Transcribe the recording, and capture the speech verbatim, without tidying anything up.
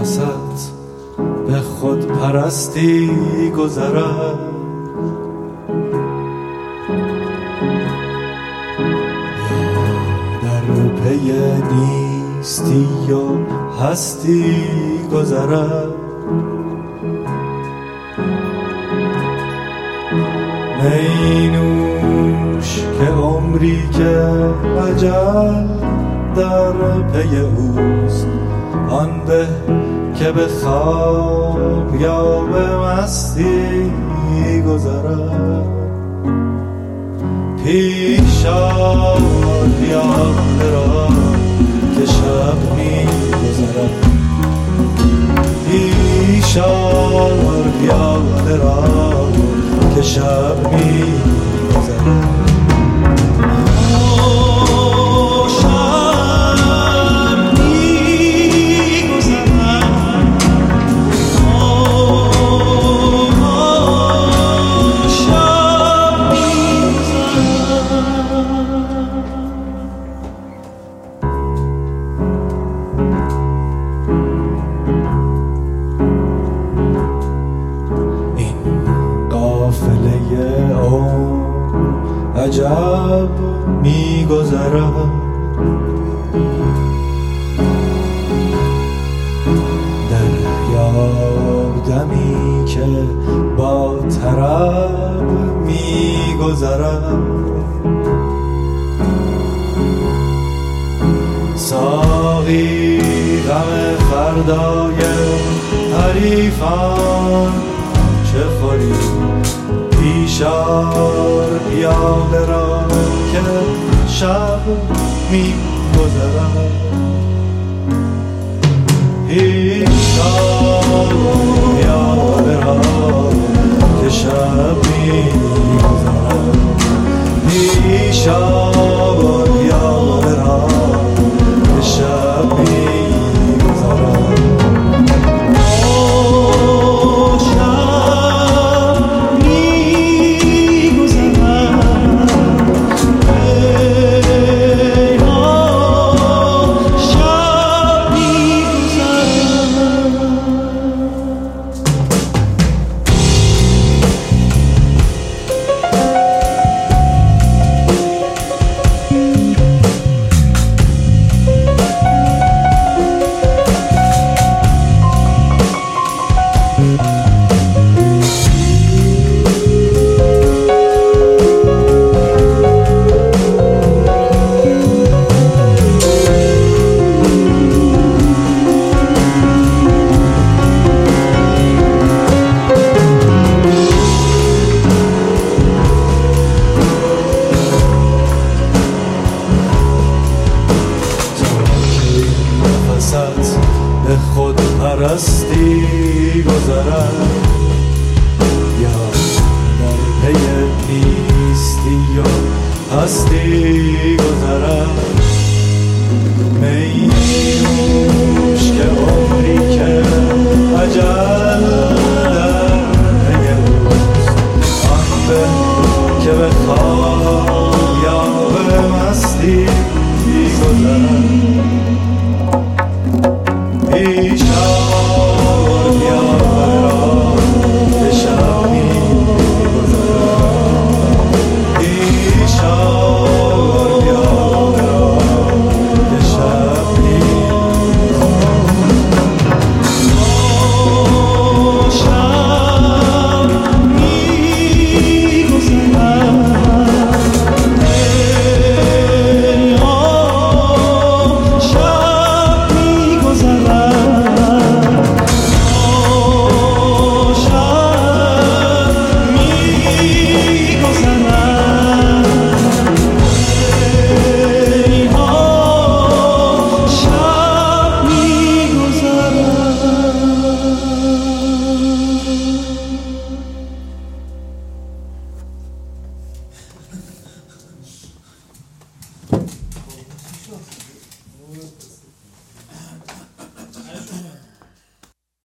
نفست به خود پرستی گذرد، یا در پی نیستی و هستی گذرد. می نوش که عمری که اجل در پی اوست، آن به که به خواب یا به مستی گذرد. پیش آر یاد را که شب می گذرد، پیش آر یاد را که شب می گذرد. عجب می گذرد، دریاب دمی که با طرب می گذرد. ساقی غم فردای حریفان چه خوری، پیش آر پیاله را که شب می گذرد. پیش آر پیاله را که شب می گذرد. پیش آر پیاله را که شب می گذرد. به خود پرستی گذرد، یا در پی نیستی و هستی گذرد. می نوش که